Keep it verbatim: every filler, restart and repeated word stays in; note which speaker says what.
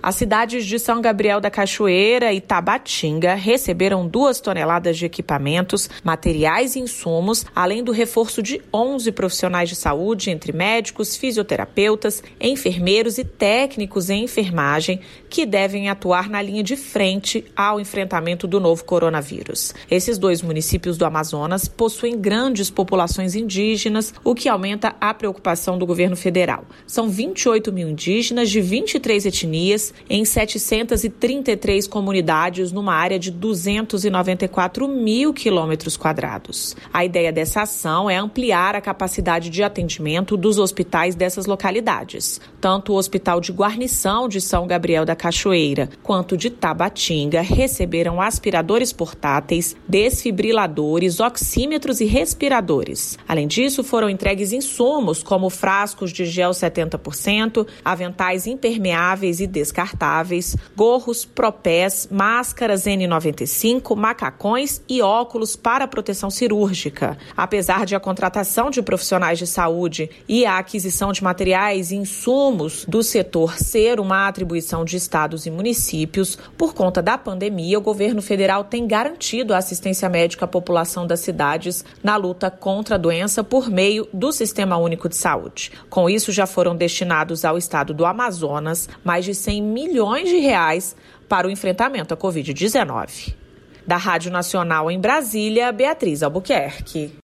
Speaker 1: As cidades de São Gabriel da Cachoeira e Tabatinga receberam duas toneladas de equipamentos, materiais e insumos, além do reforço de onze profissionais de saúde, entre médicos, fisioterapeutas, enfermeiros e técnicos em enfermagem, que devem atuar na linha de frente ao enfrentamento do novo coronavírus. Esses dois municípios do Amazonas possuem grandes populações indígenas, o que aumenta a preocupação do governo federal. São vinte e oito mil indígenas de vinte e três etnias em setecentas e trinta e três comunidades numa área de duzentos e noventa e quatro mil quilômetros quadrados. A ideia dessa ação é ampliar a capacidade de atendimento dos hospitais dessas localidades. Tanto o Hospital de Guarnição de São Gabriel da Cachoeira quanto de Tabatinga receberam aspiradores portáteis, desfibriladores, oxímetros e respiradores. Além disso, foram entregues insumos como frascos de gel setenta por cento, aventais impermeáveis e descartáveis, gorros, propés, máscaras N noventa e cinco, macacões e óculos para proteção cirúrgica. Apesar de a contratação de profissionais de saúde e a aquisição de materiais e insumos do setor ser uma atribuição de estados e municípios, por conta da pandemia, o governo federal tem garantido a assistência médica à população das cidades na luta contra a doença por meio do Sistema Único de Saúde. Com isso, já foram destinados ao estado do Amazonas mais de cem milhões de reais para o enfrentamento à covid dezenove. Da Rádio Nacional em Brasília, Beatriz Albuquerque.